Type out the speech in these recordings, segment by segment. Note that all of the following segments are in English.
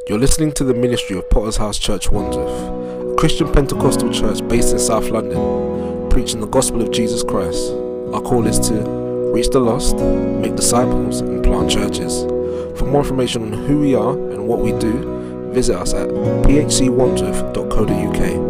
You're listening to the ministry of Potter's House Church Wandsworth, a Christian Pentecostal church based in South London, preaching the gospel of Jesus Christ. Our call is to reach the lost, make disciples, and plant churches. For more information on who we are and what we do, visit us at phcwandsworth.co.uk.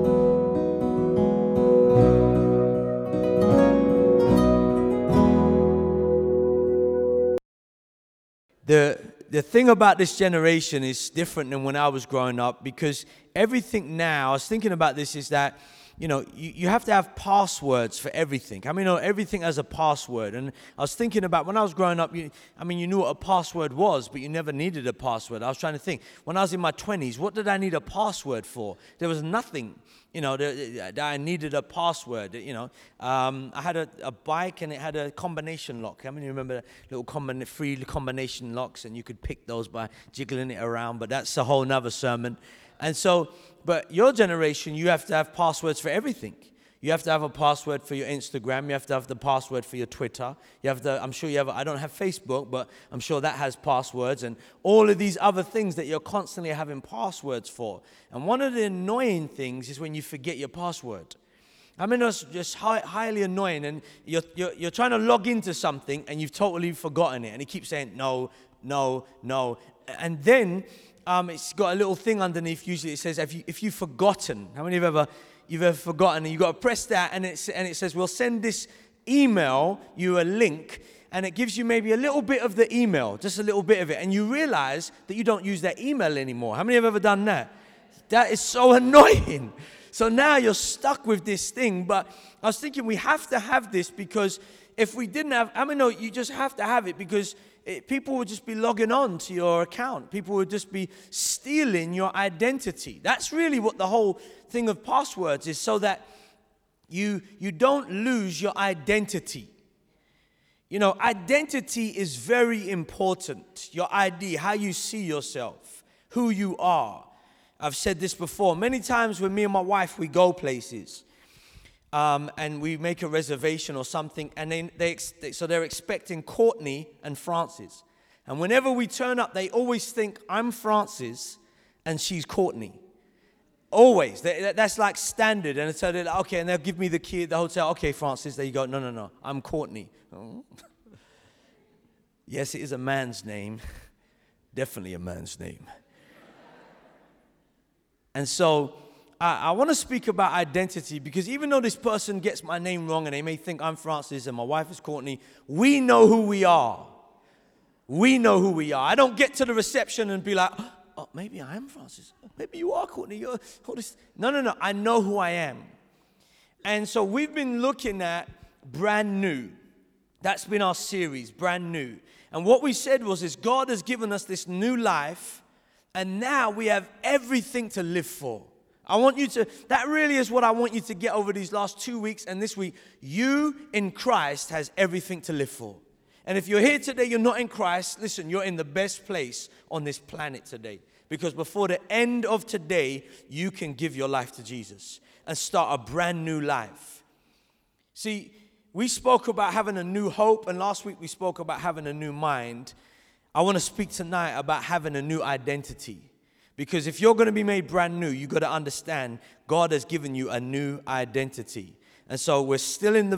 The thing about this generation is different than when I was growing up, because everything now, I was thinking about this, is that, you have to have passwords for everything. I mean, everything has a password. And I was thinking about when I was growing up, you knew what a password was, but you never needed a password. I was trying to think, when I was in my 20s, what did I need a password for? There was nothing, that I needed a password. I had a bike and it had a combination lock. How many remember little free combination locks, and you could pick those by jiggling it around, but that's a whole nother sermon. And so, but your generation, you have to have passwords for everything. You have to have a password for your Instagram. You have to have the password for your Twitter. You have to, I'm sure you have, I don't have Facebook, but I'm sure that has passwords, and all of these other things that you're constantly having passwords for. And one of the annoying things is when you forget your password. It's just highly annoying, and you're trying to log into something and you've totally forgotten it, and it keeps saying no, no, no. And then it's got a little thing underneath. Usually it says, if you've forgotten. How many of you've ever forgotten? And you've got to press that, and it says, we'll send this email you a link, and it gives you maybe a little bit of the email, just a little bit of it, and you realize that you don't use that email anymore. How many have ever done that? That is so annoying. So now you're stuck with this thing. But I was thinking we have to have this, because if we didn't have, you just have to have it, because people would just be logging on to your account. People would just be stealing your identity. That's really what the whole thing of passwords is, so that you don't lose your identity. Identity is very important. Your ID, how you see yourself, who you are. I've said this before. Many times when me and my wife, we go places, and we make a reservation or something, and they're expecting Courtney and Francis. And whenever we turn up, they always think I'm Francis and she's Courtney. Always. That's like standard. And so they're like, okay, and they'll give me the key at the hotel. Okay, Francis, there you go. No, I'm Courtney. Oh. Yes, it is a man's name. Definitely a man's name. And so I want to speak about identity, because even though this person gets my name wrong and they may think I'm Francis and my wife is Courtney, we know who we are. We know who we are. I don't get to the reception and be like, oh, maybe I am Francis. Maybe you are Courtney. You're all this. No. I know who I am. And so we've been looking at brand new. That's been our series, brand new. And what we said was God has given us this new life, and now we have everything to live for. That really is what I want you to get over these last 2 weeks and this week. You in Christ has everything to live for. And if you're here today, you're not in Christ, listen, you're in the best place on this planet today. Because before the end of today, you can give your life to Jesus and start a brand new life. See, we spoke about having a new hope, and last week we spoke about having a new mind. I want to speak tonight about having a new identity. Because if you're going to be made brand new, you've got to understand God has given you a new identity. And so we're still in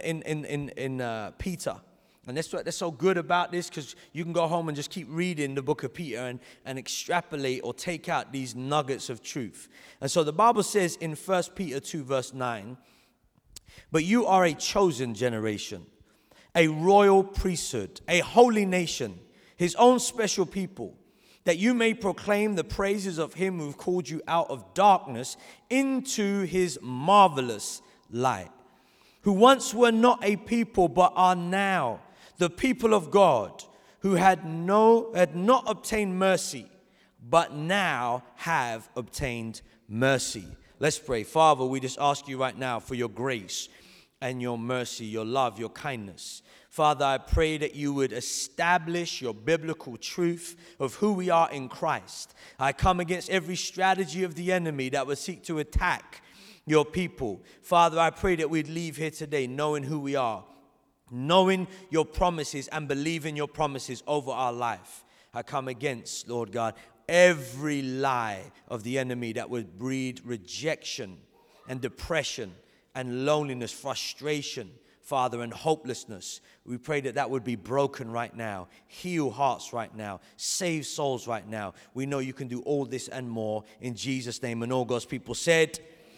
Peter. And that's so good about this, because you can go home and just keep reading the book of Peter and extrapolate or take out these nuggets of truth. And so the Bible says in 1 Peter 2 verse 9, but you are a chosen generation, a royal priesthood, a holy nation, his own special people, that you may proclaim the praises of him who called you out of darkness into his marvelous light, who once were not a people but are now the people of God, who had not obtained mercy, but now have obtained mercy. Let's pray. Father, we just ask you right now for your grace and your mercy, your love, your kindness. Father, I pray that you would establish your biblical truth of who we are in Christ. I come against every strategy of the enemy that would seek to attack your people. Father, I pray that we'd leave here today knowing who we are, knowing your promises and believing your promises over our life. I come against, Lord God, every lie of the enemy that would breed rejection and depression and loneliness, frustration, Father, and hopelessness. We pray that that would be broken right now. Heal hearts right now. Save souls right now. We know you can do all this and more in Jesus' name. And all God's people said,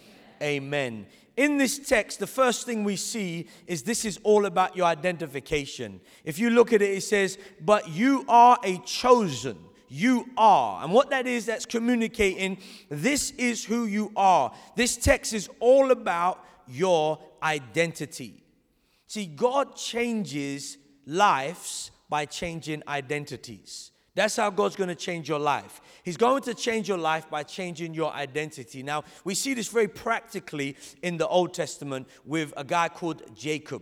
Amen. In this text, the first thing we see is this is all about your identification. If you look at it, it says, but you are a chosen. You are. And what that is, that's communicating, this is who you are. This text is all about your identity. See, God changes lives by changing identities. That's how God's going to change your life. He's going to change your life by changing your identity. Now, we see this very practically in the Old Testament with a guy called Jacob.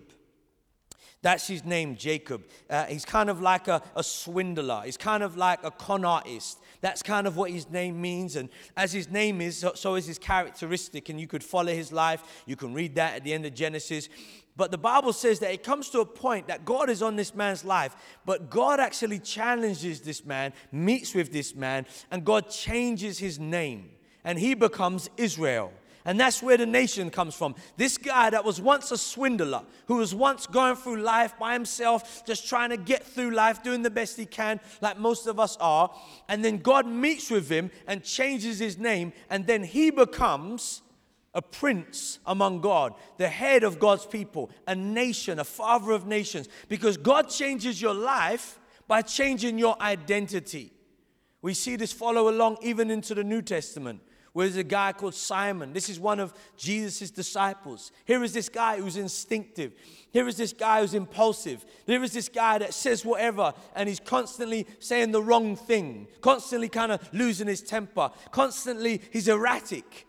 That's his name, Jacob. He's kind of like a swindler. He's kind of like a con artist. That's kind of what his name means. And as his name is, so is his characteristic. And you could follow his life. You can read that at the end of Genesis. But the Bible says that it comes to a point that God is on this man's life, but God actually challenges this man, meets with this man, and God changes his name, and he becomes Israel. And that's where the nation comes from. This guy that was once a swindler, who was once going through life by himself, just trying to get through life, doing the best he can, like most of us are. And then God meets with him and changes his name, and then he becomes a prince among God, the head of God's people, a nation, a father of nations. Because God changes your life by changing your identity. We see this follow along even into the New Testament, where there's a guy called Simon. This is one of Jesus' disciples. Here is this guy who's instinctive. Here is this guy who's impulsive. Here is this guy that says whatever, and he's constantly saying the wrong thing, constantly kind of losing his temper, constantly he's erratic.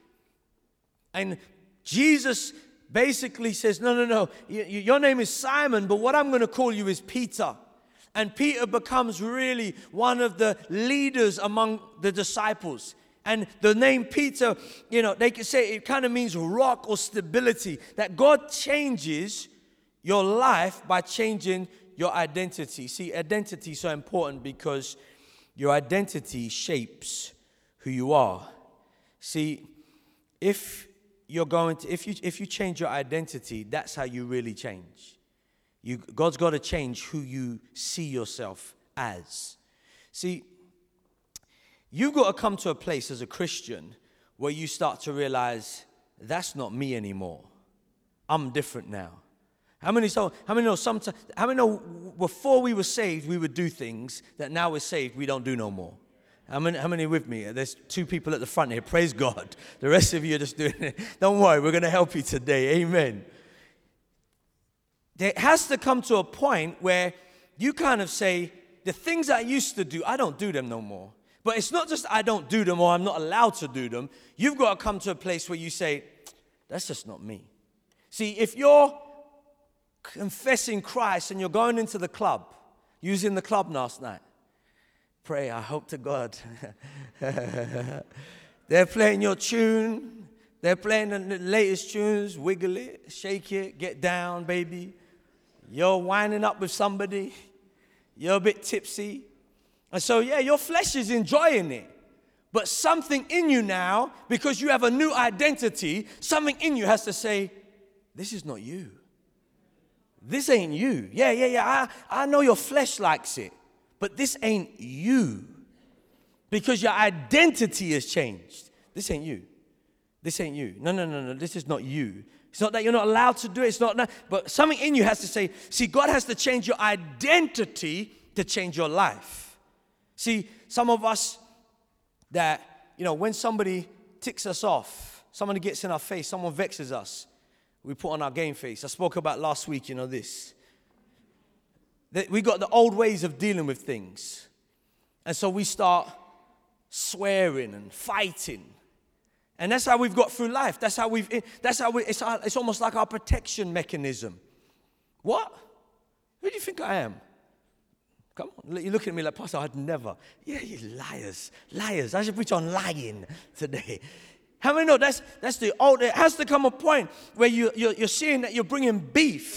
And Jesus basically says, no, your name is Simon, but what I'm going to call you is Peter. And Peter becomes really one of the leaders among the disciples. And the name Peter, they could say it kind of means rock or stability. That God changes your life by changing your identity. See, identity is so important because your identity shapes who you are. See, if you change your identity, that's how you really change. God's got to change who you see yourself as. See, you've got to come to a place as a Christian where you start to realize that's not me anymore. I'm different now. How many know before we were saved, we would do things that now we're saved, we don't do no more? How many with me? There's 2 people at the front here. Praise God. The rest of you are just doing it. Don't worry, we're going to help you today. Amen. There has to come to a point where you kind of say, the things I used to do, I don't do them no more. But it's not just I don't do them or I'm not allowed to do them. You've got to come to a place where you say, that's just not me. See, if you're confessing Christ and you're going into the club, using the club last night, pray, I hope to God. They're playing your tune. They're playing the latest tunes. Wiggle it, shake it, get down, baby. You're winding up with somebody. You're a bit tipsy. And so, your flesh is enjoying it. But something in you now, because you have a new identity, something in you has to say, this is not you. This ain't you. I know your flesh likes it. But this ain't you. Because your identity has changed. This ain't you. This ain't you. No. This is not you. It's not that you're not allowed to do it. It's not that. But something in you has to say, see, God has to change your identity to change your life. See, some of us that, when somebody ticks us off, somebody gets in our face, someone vexes us, we put on our game face. I spoke about last week, this. We got the old ways of dealing with things. And so we start swearing and fighting. And that's how we've got through life. It's almost like our protection mechanism. What? Who do you think I am? Come on, you look at me like, Pastor, I'd never. Yeah, you liars. I should preach on lying today. How many know that's the old, it has to come a point where you're seeing that you're bringing beef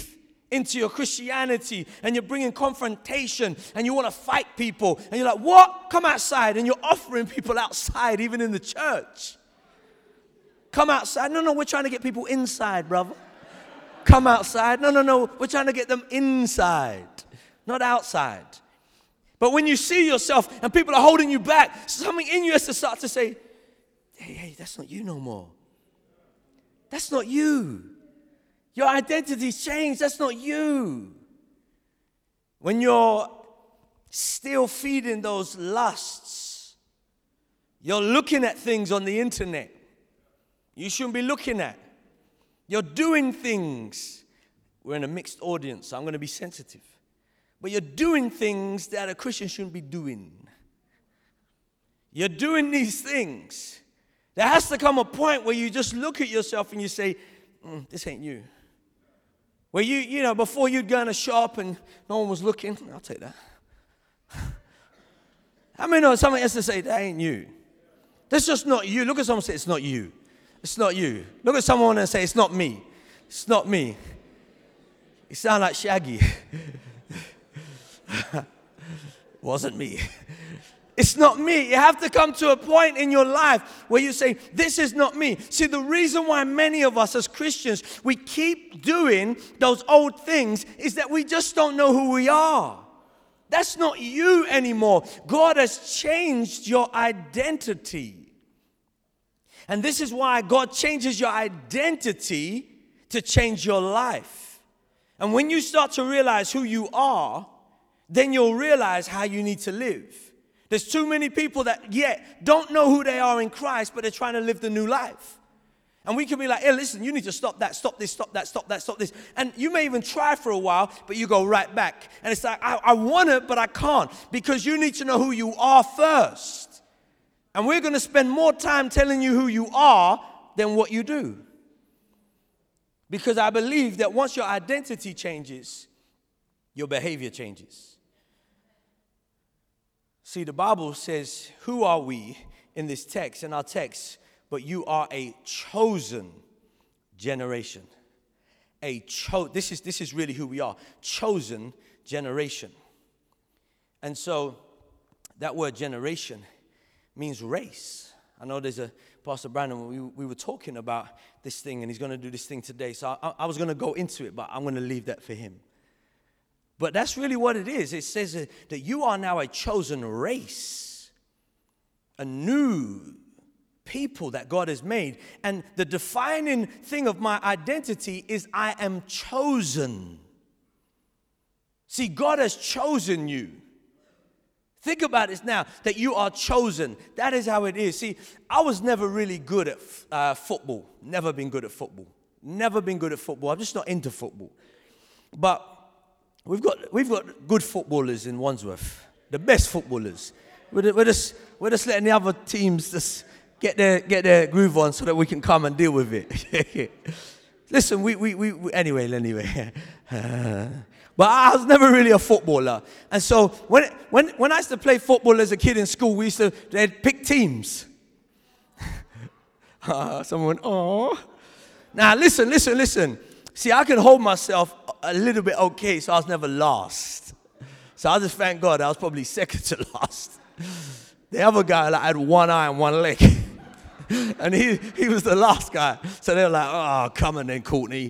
into your Christianity, and you're bringing confrontation, and you want to fight people, and you're like, what? Come outside, and you're offering people outside, even in the church. Come outside. No, we're trying to get people inside, brother. Come outside. No, we're trying to get them inside, not outside. But when you see yourself and people are holding you back, something in you has to start to say, hey, that's not you no more. That's not you. Your identity's changed. That's not you. When you're still feeding those lusts, you're looking at things on the internet you shouldn't be looking at. You're doing things. We're in a mixed audience, so I'm going to be sensitive. But you're doing things that a Christian shouldn't be doing. You're doing these things. There has to come a point where you just look at yourself and you say, this ain't you. Where you know, before you'd go in a shop and no one was looking, I'll take that. How many know someone has to say, that ain't you? That's just not you. Look at someone and say, it's not you. It's not you. Look at someone and say, it's not me. It's not me. You sound like Shaggy. Wasn't me. It's not me. You have to come to a point in your life where you say, this is not me. See, the reason why many of us as Christians, we keep doing those old things is that we just don't know who we are. That's not you anymore. God has changed your identity. And this is why God changes your identity to change your life. And when you start to realize who you are, then you'll realize how you need to live. There's too many people that yet don't know who they are in Christ, but they're trying to live the new life. And we can be like, hey, listen, you need to stop that, stop this, stop that, stop that, stop this. And you may even try for a while, but you go right back. And it's like, I want it, but I can't. Because you need to know who you are first. And we're going to spend more time telling you who you are than what you do. Because I believe that once your identity changes, your behavior changes. See, the Bible says, who are we in this text, in our text? But you are a chosen generation. This is really who we are. Chosen generation. And so that word generation means race. I know there's a Pastor Brandon, we were talking about this thing, and he's going to do this thing today. So I was going to go into it, but I'm going to leave that for him. But that's really what it is. It says that you are now a chosen race, a new people that God has made. And the defining thing of my identity is I am chosen. See, God has chosen you. Think about this now, that you are chosen. That is how it is. See, I was never really good at football. Never been good at football. Never been good at football. I'm just not into football. But we've got good footballers in Wandsworth. The best footballers. We're just letting the other teams just get their groove on so that we can come and deal with it. Listen, anyway. But I was never really a footballer. And so when I used to play football as a kid in school, they'd pick teams. Someone went, oh. Now, listen. See, I can hold myself a little bit okay, so I was never last. So I just thank God I was probably second to last. The other guy had one eye and one leg. And he was the last guy. So they were like, oh, come on then, Courtney.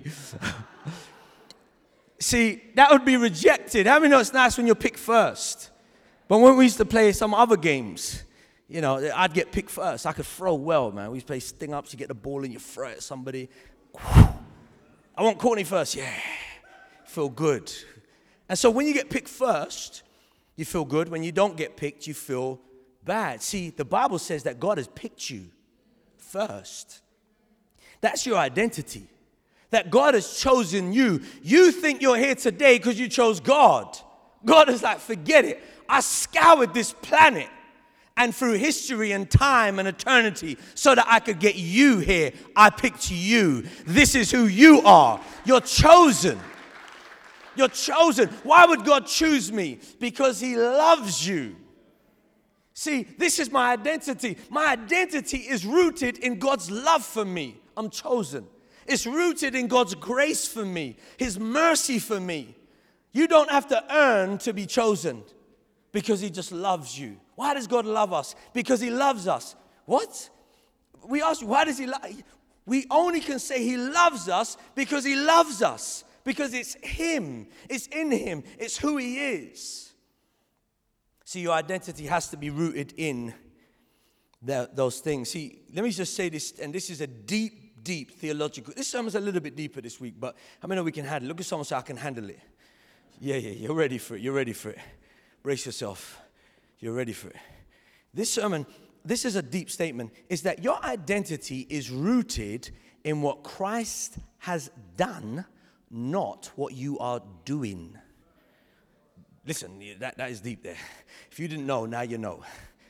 See, that would be rejected. How many know it's nice when you're picked first? But when we used to play some other games, you know, I'd get picked first. I could throw well, man. We used to play sting-ups. You get the ball and you throw it at somebody. I want Courtney first. Yeah. Feel good. And so when you get picked first, you feel good. When you don't get picked, you feel bad. See, the Bible says that God has picked you first. That's your identity. That God has chosen you. You think you're here today because you chose God. God is like, forget it. I scoured this planet and through history and time and eternity so that I could get you here. I picked you. This is who you are. You're chosen. You're chosen. Why would God choose me? Because he loves you. See, this is my identity. My identity is rooted in God's love for me. I'm chosen. It's rooted in God's grace for me, His mercy for me. You don't have to earn to be chosen because He just loves you. Why does God love us? Because He loves us. What? We ask, why does He love? We only can say He loves us because He loves us. Because it's Him. It's in Him. It's who He is. See, your identity has to be rooted in those things. See, let me just say this, and this is a deep theological. This sermon's a little bit deeper this week, but how many know we can handle it? Look at someone and say, I can handle it. Yeah, you're ready for it. You're ready for it. Brace yourself. You're ready for it. This sermon, this is a deep statement, is that your identity is rooted in what Christ has done, not what you are doing. Listen, that is deep there. If you didn't know, now you know.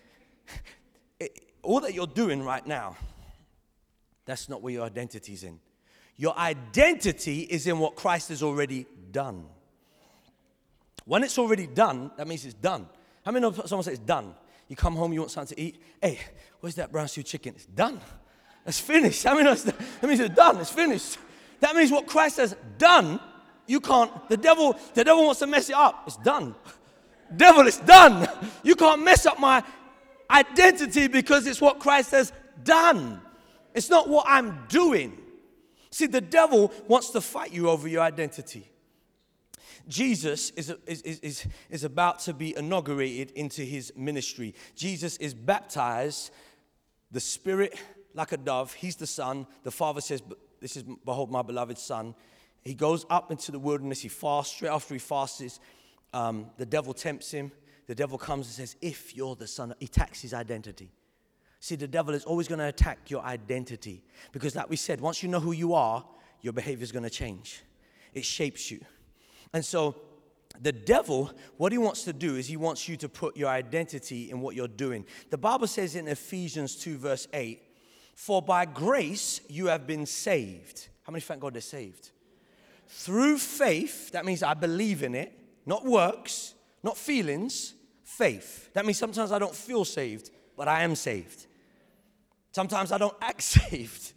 All that you're doing right now, that's not where your identity is in. Your identity is in what Christ has already done. When it's already done, that means it's done. How many know someone says it's done? You come home, you want something to eat. Hey, where's that brown stew chicken? It's done. It's finished. How many know that means it's done. It's finished. That means what Christ has done, you can't. The devil wants to mess it up. It's done. Devil, it's done. You can't mess up my identity because it's what Christ has done. It's not what I'm doing. See, the devil wants to fight you over your identity. Jesus is about to be inaugurated into his ministry. Jesus is baptized, the Spirit like a dove. He's the Son. The Father says, this is, behold, my beloved Son. He goes up into the wilderness. He fasts. Straight after he fasts, the devil tempts him. The devil comes and says, if you're the Son, he attacks his identity. See, the devil is always going to attack your identity. Because like we said, once you know who you are, your behavior is going to change. It shapes you. And so the devil, what he wants to do is he wants you to put your identity in what you're doing. The Bible says in Ephesians 2 verse 8, for by grace you have been saved. How many thank God they're saved? Through faith, that means I believe in it, not works, not feelings, faith. That means sometimes I don't feel saved, but I am saved. Sometimes I don't act saved,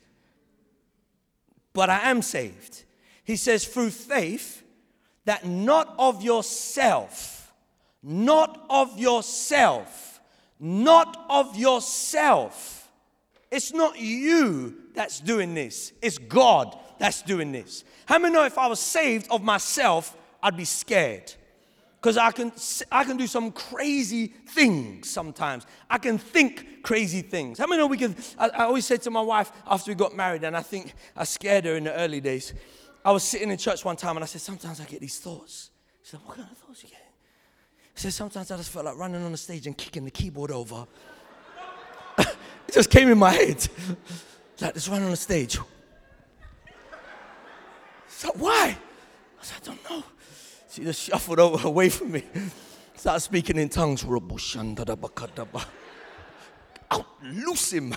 but I am saved. He says through faith, that not of yourself, not of yourself, not of yourself. It's not you that's doing this. It's God that's doing this. How many know if I was saved of myself, I'd be scared? Because I can do some crazy things sometimes. I can think crazy things. How many know we can? I always say to my wife after we got married, and I think I scared her in the early days. I was sitting in church one time and I said, sometimes I get these thoughts. She said, what kind of thoughts you get? I said, sometimes I just felt like running on the stage and kicking the keyboard over. It just came in my head. Like, just run on the stage. So why? I said, I don't know. She just shuffled over away from me. Started speaking in tongues. Out, loose him.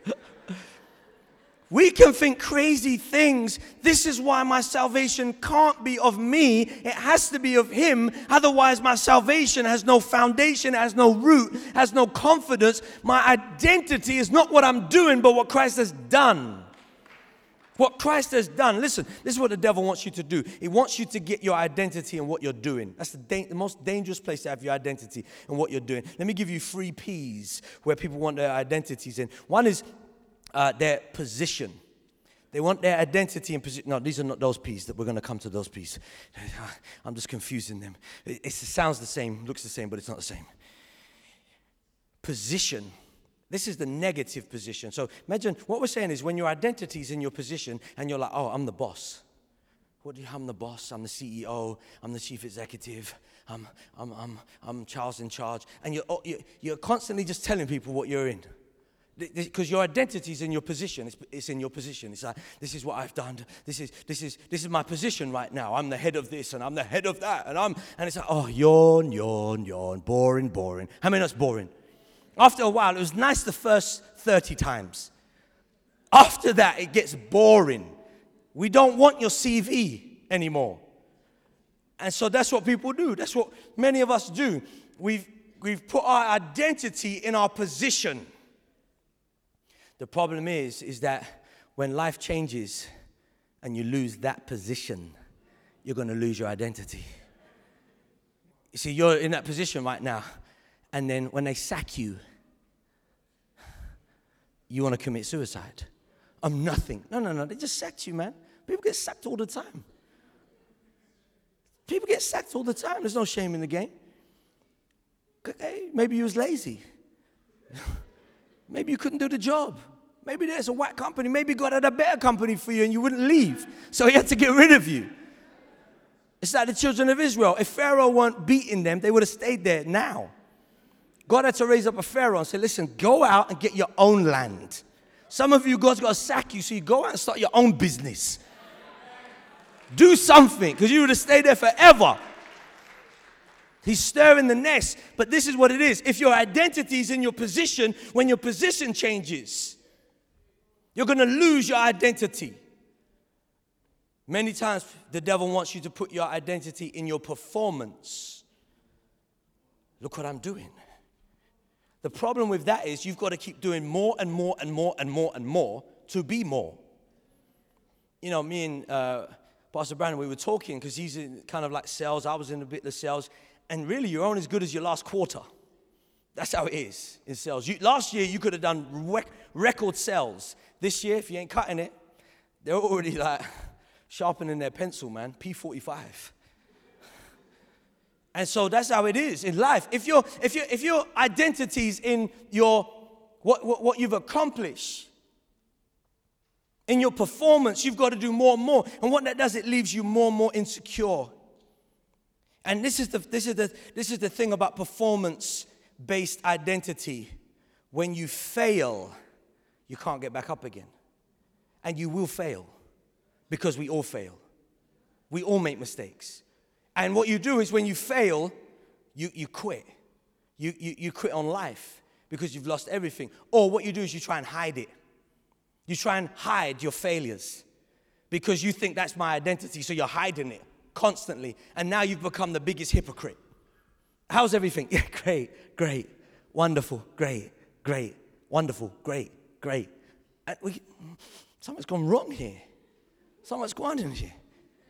We can think crazy things. This is why my salvation can't be of me. It has to be of Him. Otherwise, my salvation has no foundation, has no root, has no confidence. My identity is not what I'm doing, but what Christ has done. What Christ has done. Listen, this is what the devil wants you to do. He wants you to get your identity in what you're doing. That's the most dangerous place to have your identity in what you're doing. Let me give you 3 P's where people want their identities in. One is their position. They want their identity and position. No, these are not those P's. That we're going to come to those P's. I'm just confusing them. It sounds the same, looks the same, but it's not the same. Position. This is the negative position. So imagine what we're saying is when your identity is in your position and you're like, oh, I'm the boss. I'm the boss. I'm the CEO. I'm the chief executive. I'm Charles in charge. And you're constantly just telling people what you're in. Because your identity is in your position. It's in your position. It's like, this is what I've done. This is my position right now. I'm the head of this and I'm the head of that. And it's like, oh, yawn, yawn, yawn. Boring, boring. How many know it's boring? After a while, it was nice the first 30 times. After that, it gets boring. We don't want your CV anymore. And so that's what people do. That's what many of us do. We've put our identity in our position. The problem is that when life changes, and you lose that position, you're going to lose your identity. You see, you're in that position right now, and then when they sack you, you want to commit suicide. I'm nothing. No, they just sacked you, man. People get sacked all the time. People get sacked all the time. There's no shame in the game. Okay, maybe you was lazy. Maybe you couldn't do the job. Maybe there's a white company. Maybe God had a better company for you and you wouldn't leave. So he had to get rid of you. It's like the children of Israel. If Pharaoh weren't beating them, they would have stayed there now. God had to raise up a Pharaoh and say, listen, go out and get your own land. Some of you, God's got to sack you, so you go out and start your own business. Do something, because you would have stayed there forever. He's stirring the nest, but this is what it is. If your identity is in your position, when your position changes, you're going to lose your identity. Many times, the devil wants you to put your identity in your performance. Look what I'm doing. The problem with that is you've got to keep doing more and more and more and more and more to be more. You know, me and Pastor Brandon, we were talking because he's in kind of like sales. I was in a bit of sales. And really, you're only as good as your last quarter. That's how it is in sales. Last year, you could have done record sales. This year, if you ain't cutting it, they're already like sharpening their pencil, man. P45. And so that's how it is in life. If your identity's in your what you've accomplished, in your performance, you've got to do more and more. And what that does, it leaves you more and more insecure. And this is the thing about performance-based identity. When you fail, you can't get back up again. And you will fail, because we all fail. We all make mistakes. And what you do is when you fail, you quit. You quit on life because you've lost everything. Or what you do is you try and hide it. You try and hide your failures because you think that's my identity, so you're hiding it constantly. And now you've become the biggest hypocrite. How's everything? Yeah, great, wonderful, great, wonderful, great. Something's gone wrong here. Something's gone in here.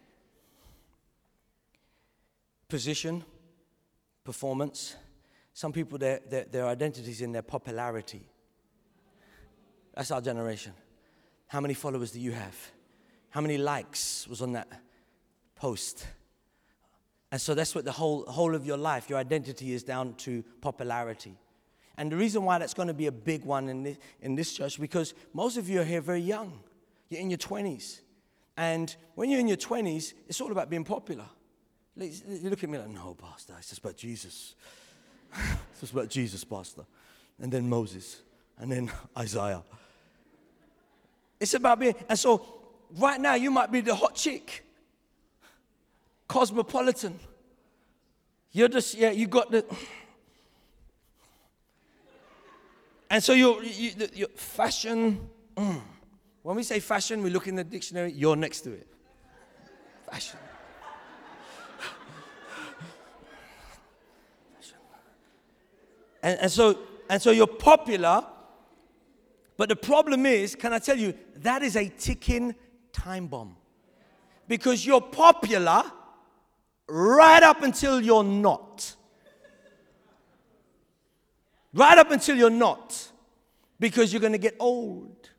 Position, performance. Some people, their identity is in their popularity. That's our generation. How many followers do you have? How many likes was on that post? And so that's what the whole of your life, your identity is down to popularity. And the reason why that's going to be a big one in this church, because most of you are here very young. You're in your 20s. And when you're in your 20s, it's all about being popular. You look at me like, no, Pastor, it's just about Jesus. It's just about Jesus, Pastor. And then Moses. And then Isaiah. It's about being, and so right now you might be the hot chick. Cosmopolitan. You're just, you got the, and so your fashion, when we say fashion, we look in the dictionary, you're next to it. Fashion. And so you're popular, but the problem is, can I tell you, that is a ticking time bomb. Because you're popular right up until you're not. Right up until you're not. Because you're going to get old.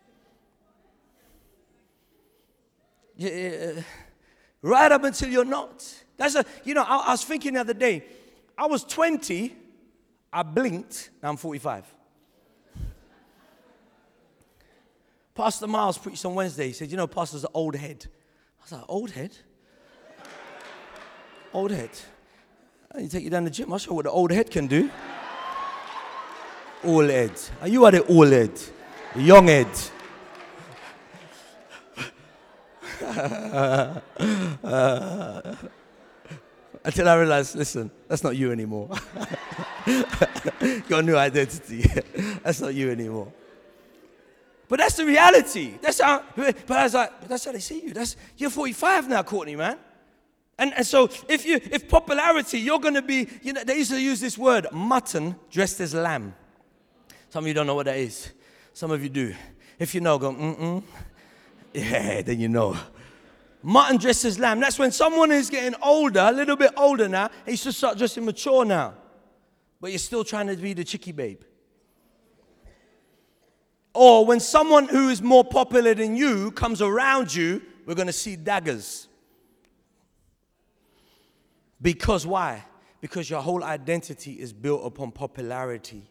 Right up until you're not. I was thinking the other day, I was 20, I blinked, now I'm 45. Pastor Miles preached on Wednesday. He said, pastor's an old head. I was like, old head? Old head. I need to take you down the gym. I'll show you what the old head can do. Old head. You are the old head. Young head. Until I realized, listen, that's not you anymore. Got a new identity. That's not you anymore. But that's the reality. But I was like, but that's how they see you. You're 45 now, Courtney, man. And so if popularity, you're going to be, they used to use this word, mutton dressed as lamb. Some of you don't know what that is. Some of you do. If you know, go, Yeah, then you know. Mutton dressed as lamb. That's when someone is getting older, a little bit older now. He should start dressing mature now. But you're still trying to be the chickie babe. Or when someone who is more popular than you comes around you, we're going to see daggers. Because why? Because your whole identity is built upon popularity.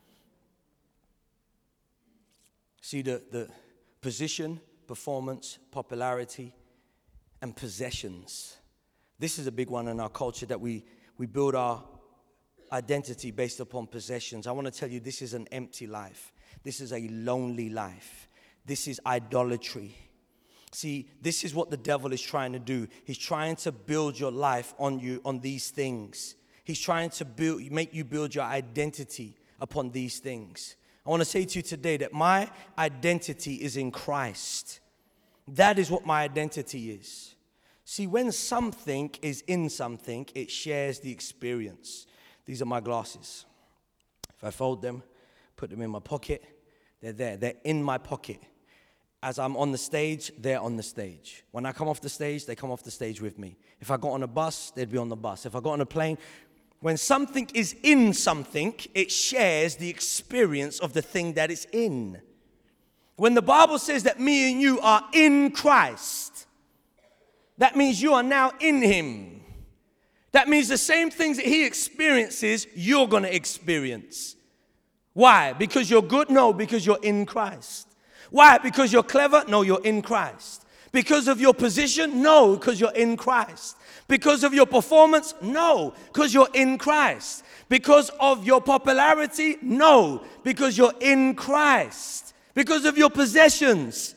See the position, performance, popularity, and possessions. This is a big one in our culture, that we build our identity based upon possessions. I want to tell you, this is an empty life. This is a lonely life. This is idolatry. See, this is what the devil is trying to do. He's trying to build your life on these things. He's trying to make you build your identity upon these things. I want to say to you today that my identity is in Christ. That is what my identity is. See, when something is in something, it shares the experience. These are my glasses. If I fold them, put them in my pocket, they're there. They're in my pocket. As I'm on the stage, they're on the stage. When I come off the stage, they come off the stage with me. If I got on a bus, they'd be on the bus. If I got on a plane, when something is in something, it shares the experience of the thing that it's in. When the Bible says that me and you are in Christ, that means you are now in Him. That means the same things that He experiences, you're going to experience. Why? Because you're good? No, because you're in Christ. Why? Because you're clever? No, you're in Christ. Because of your position? No, because you're in Christ. Because of your performance? No, because you're in Christ. Because of your popularity? No, because you're in Christ. Because of your possessions?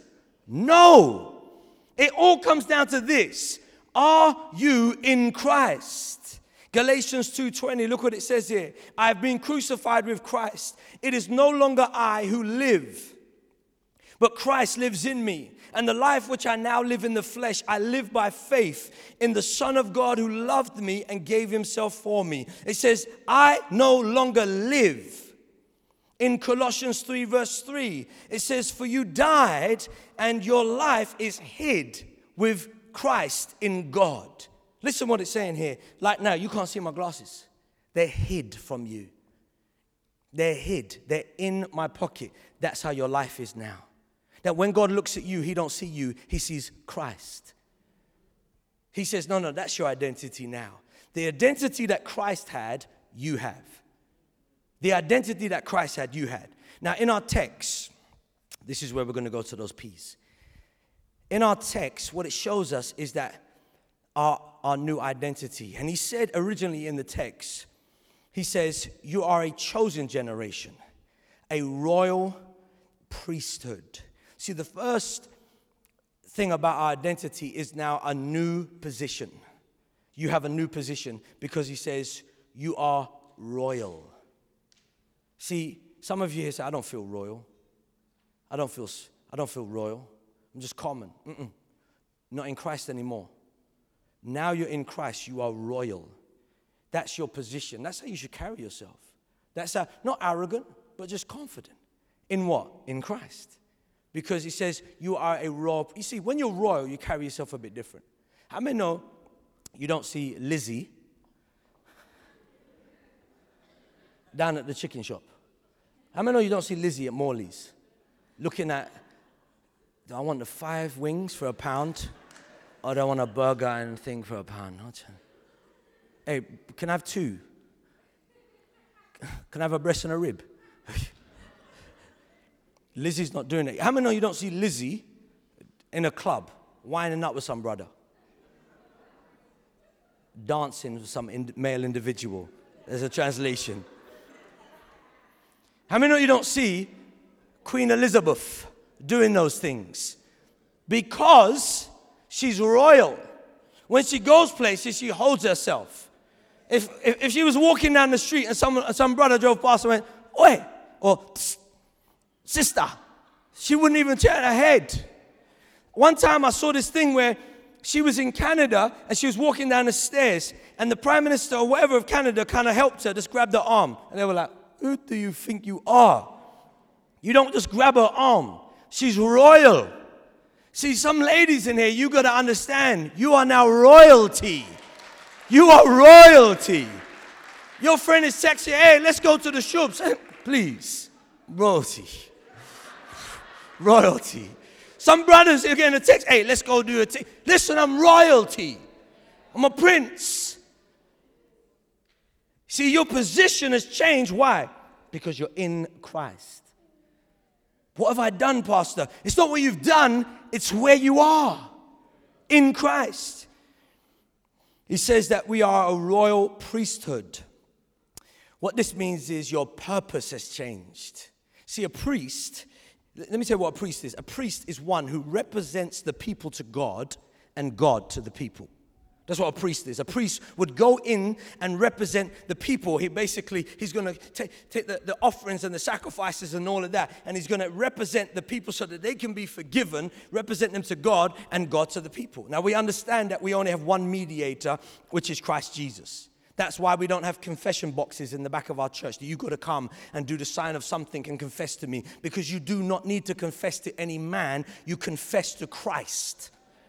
No. It all comes down to this. Are you in Christ? Galatians 2:20, look what it says here. I have been crucified with Christ. It is no longer I who live, but Christ lives in me. And the life which I now live in the flesh, I live by faith in the Son of God who loved me and gave Himself for me. It says, I no longer live. In Colossians 3 verse 3, it says, for you died and your life is hid with Christ in God. Listen what it's saying here. Like now, you can't see my glasses. They're hid from you. They're hid. They're in my pocket. That's how your life is now. That when God looks at you, He don't see you. He sees Christ. He says, no, that's your identity now. The identity that Christ had, you have. The identity that Christ had, you had. Now, in our text, this is where we're going to go to those P's. In our text, what it shows us is that our new identity. And He said originally in the text, He says, you are a chosen generation, a royal priesthood. See, the first thing about our identity is now a new position. You have a new position because He says, you are royal. See, some of you here say, I don't feel royal. I don't feel royal. I'm just common. Not in Christ anymore. Now you're in Christ, you are royal. That's your position. That's how you should carry yourself. That's how, not arrogant, but just confident. In what? In Christ. Because He says you are a royal. You see, when you're royal, you carry yourself a bit different. How many know you don't see Lizzie down at the chicken shop? How many know you don't see Lizzie at Morley's looking at, do I want the 5 wings for £1? Or do I want a burger and thing for £1? Hey, can I have 2? Can I have a breast and a rib? Lizzie's not doing it. How many know you don't see Lizzie in a club winding up with some brother? Dancing with some male individual. There's a translation. How many know you don't see Queen Elizabeth doing those things? Because she's royal. When she goes places, she holds herself. If she was walking down the street and some brother drove past and went, oi, or sister, she wouldn't even turn her head. One time I saw this thing where she was in Canada and she was walking down the stairs and the Prime Minister or whatever of Canada kind of helped her, just grabbed her arm. And they were like, who do you think you are? You don't just grab her arm. She's royal. See, some ladies in here, you got to understand, you are now royalty. You are royalty. Your friend is sexy. Hey, let's go to the shops. Please. Royalty. Royalty. Some brothers are getting a text. Hey, let's go do a thing. Listen, I'm royalty. I'm a prince. See, your position has changed. Why? Because you're in Christ. What have I done, Pastor? It's not what you've done. It's where you are. In Christ. He says that we are a royal priesthood. What this means is your purpose has changed. See, a priest, let me tell you what a priest is. A priest is one who represents the people to God and God to the people. That's what a priest is. A priest would go in and represent the people. He's going to take the offerings and the sacrifices and all of that, and he's going to represent the people so that they can be forgiven, represent them to God, and God to the people. Now, we understand that we only have one mediator, which is Christ Jesus. That's why we don't have confession boxes in the back of our church that you've got to come and do the sign of something and confess to me, because you do not need to confess to any man. You confess to Christ.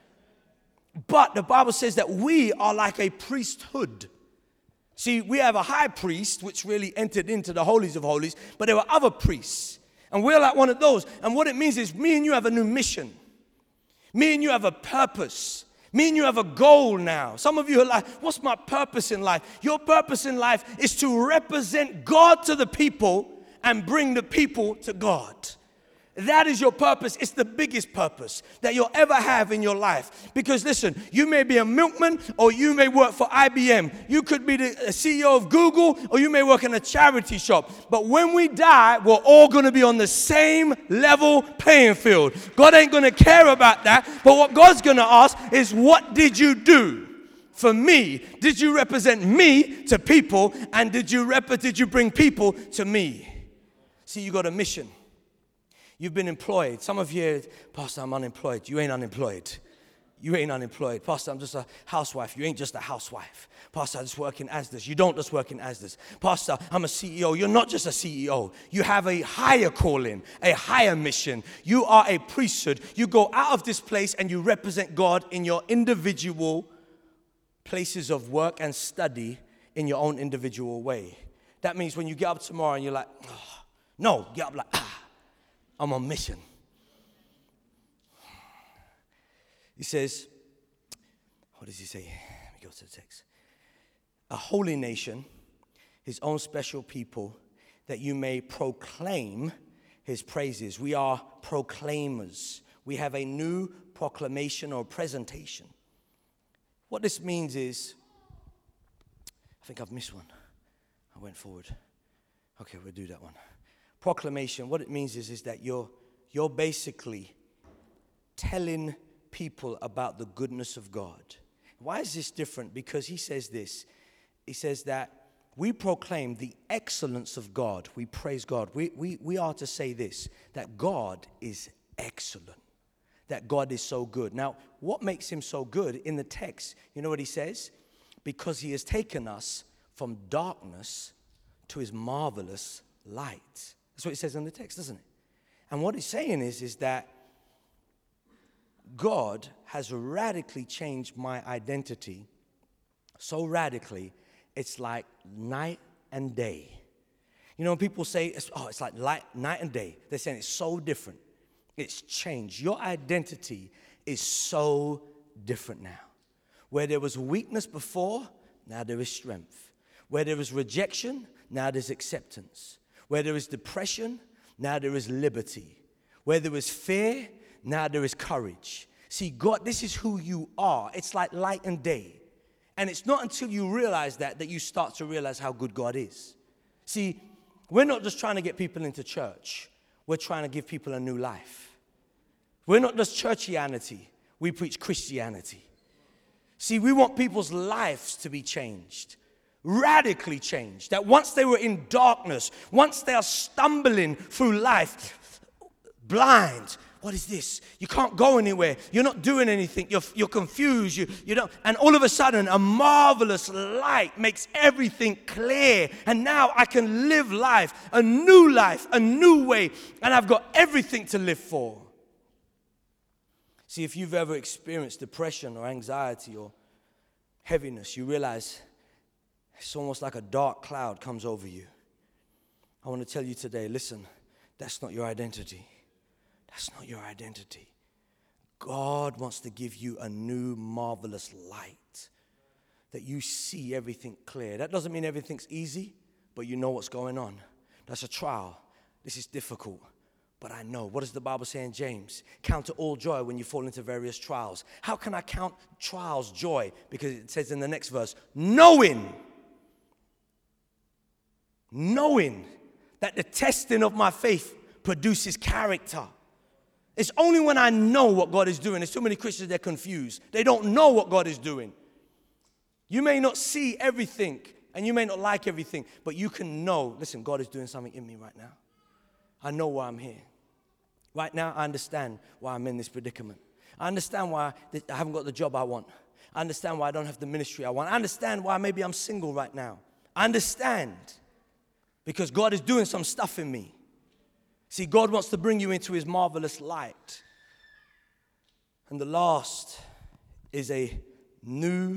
But the Bible says that we are like a priesthood. See, we have a high priest, which really entered into the holies of holies, but there were other priests. And we're like one of those. And what it means is me and you have a new mission. Me and you have a purpose. Me and you have a goal now. Some of you are like, what's my purpose in life? Your purpose in life is to represent God to the people and bring the people to God. That is your purpose. It's the biggest purpose that you'll ever have in your life. Because listen, you may be a milkman or you may work for IBM. You could be the CEO of Google or you may work in a charity shop. But when we die, we're all going to be on the same level playing field. God ain't going to care about that. But what God's going to ask is, what did you do for me? Did you represent me to people? And did you bring people to me? See, you got a mission. You've been employed. Some of you, Pastor, I'm unemployed. You ain't unemployed. You ain't unemployed. Pastor, I'm just a housewife. You ain't just a housewife. Pastor, I just work in Asda's. You don't just work in Asda's. Pastor, I'm a CEO. You're not just a CEO. You have a higher calling, a higher mission. You are a priesthood. You go out of this place and you represent God in your individual places of work and study in your own individual way. That means when you get up tomorrow and you're like, oh, no, get up like, I'm on mission. He says, what does he say? Let me go to the text. A holy nation, his own special people, that you may proclaim his praises. We are proclaimers. We have a new proclamation or presentation. What this means is, I think I've missed one. I went forward. Okay, we'll do that one. Proclamation, what it means is that you're basically telling people about the goodness of God. Why is this different? Because he says this. He says that we proclaim the excellence of God. We praise God. We are to say this, that God is excellent, that God is so good. Now, what makes him so good in the text? You know what he says? Because he has taken us from darkness to his marvelous light. That's what it says in the text, doesn't it? And what it's saying is that God has radically changed my identity, so radically, it's like night and day. You know, when people say, it's like night and day, they're saying it's so different. It's changed. Your identity is so different now. Where there was weakness before, now there is strength. Where there was rejection, now there's acceptance. Where there is depression, now there is liberty. Where there is fear, now there is courage. See, God, this is who you are. It's like light and day. And it's not until you realize that you start to realize how good God is. See, we're not just trying to get people into church. We're trying to give people a new life. We're not just churchianity. We preach Christianity. See, we want people's lives to be changed. Radically changed. That once they were in darkness, once they are stumbling through life, blind, what is this? You can't go anywhere. You're not doing anything. You're confused. You don't. And all of a sudden, a marvelous light makes everything clear. And now I can live life, a new way. And I've got everything to live for. See, if you've ever experienced depression or anxiety or heaviness, you realize it's almost like a dark cloud comes over you. I want to tell you today, listen, that's not your identity. That's not your identity. God wants to give you a new, marvelous light that you see everything clear. That doesn't mean everything's easy, but you know what's going on. That's a trial. This is difficult, but I know. What does the Bible say in James? Count it all joy when you fall into various trials. How can I count trials joy? Because it says in the next verse, knowing that the testing of my faith produces character. It's only when I know what God is doing. There's too many Christians, they're confused. They don't know what God is doing. You may not see everything, and you may not like everything, but you can know, listen, God is doing something in me right now. I know why I'm here. Right now, I understand why I'm in this predicament. I understand why I haven't got the job I want. I understand why I don't have the ministry I want. I understand why maybe I'm single right now. I understand because God is doing some stuff in me. See, God wants to bring you into his marvelous light. And the last is a new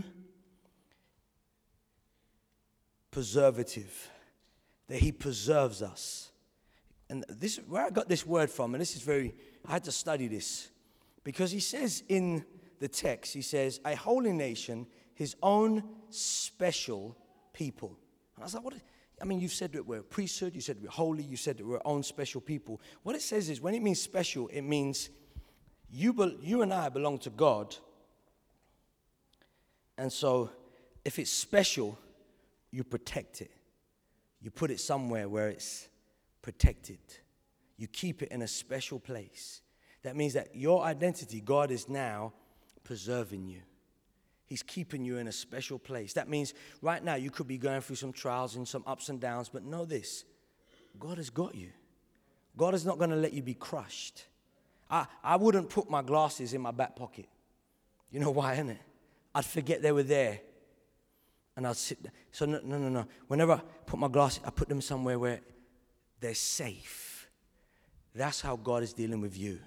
preservative, that he preserves us. And this is where I got this word from, and this is I had to study this. Because he says in the text, he says, a holy nation, his own special people. And I was like, you've said that we're a priesthood, you said we're holy, you said that we're our own special people. What it says is, when it means special, it means you and I belong to God. And so, if it's special, you protect it. You put it somewhere where it's protected. You keep it in a special place. That means that your identity, God is now preserving you. He's keeping you in a special place. That means right now you could be going through some trials and some ups and downs, but know this, God has got you. God is not going to let you be crushed. I wouldn't put my glasses in my back pocket. You know why, innit? I'd forget they were there. And I'd sit there. So no. Whenever I put my glasses, I put them somewhere where they're safe. That's how God is dealing with you.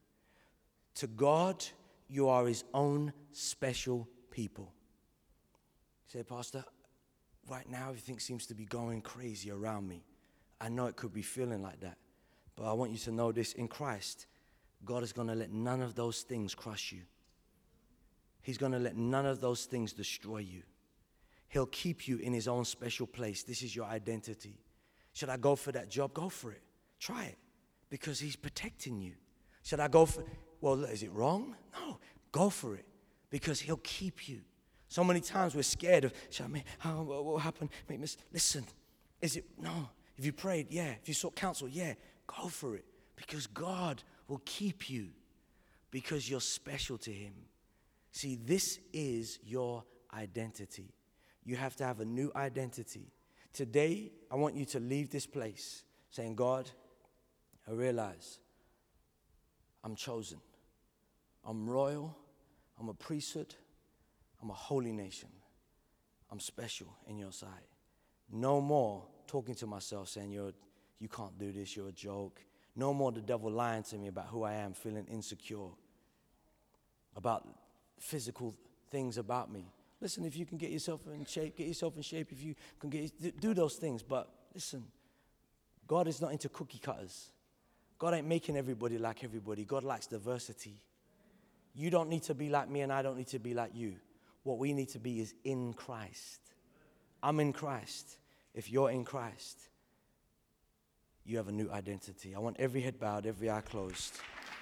To God, you are his own special people. You say, Pastor, right now everything seems to be going crazy around me. I know it could be feeling like that. But I want you to know this, in Christ, God is going to let none of those things crush you. He's going to let none of those things destroy you. He'll keep you in his own special place. This is your identity. Should I go for that job? Go for it. Try it. Because he's protecting you. Should I go for it? Well, is it wrong? No. Go for it. Because he'll keep you. So many times we're scared of, what will happen? Listen, is it? No. If you prayed, yeah. If you sought counsel, yeah. Go for it. Because God will keep you. Because you're special to him. See, this is your identity. You have to have a new identity. Today, I want you to leave this place saying, God, I realize I'm chosen. I'm royal. I'm a priesthood. I'm a holy nation. I'm special in your sight. No more talking to myself saying, you can't do this, you're a joke. No more the devil lying to me about who I am, feeling insecure, about physical things about me. Listen, if you can get yourself in shape, if you can do those things. But listen, God is not into cookie cutters. God ain't making everybody like everybody. God likes diversity. You don't need to be like me and I don't need to be like you. What we need to be is in Christ. I'm in Christ. If you're in Christ, you have a new identity. I want every head bowed, every eye closed.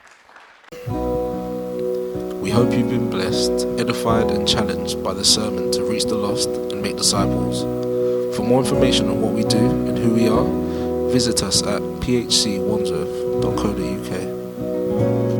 We hope you've been blessed, edified and challenged by the sermon to reach the lost and make disciples. For more information on what we do and who we are, visit us at phcwandsworth.co.uk.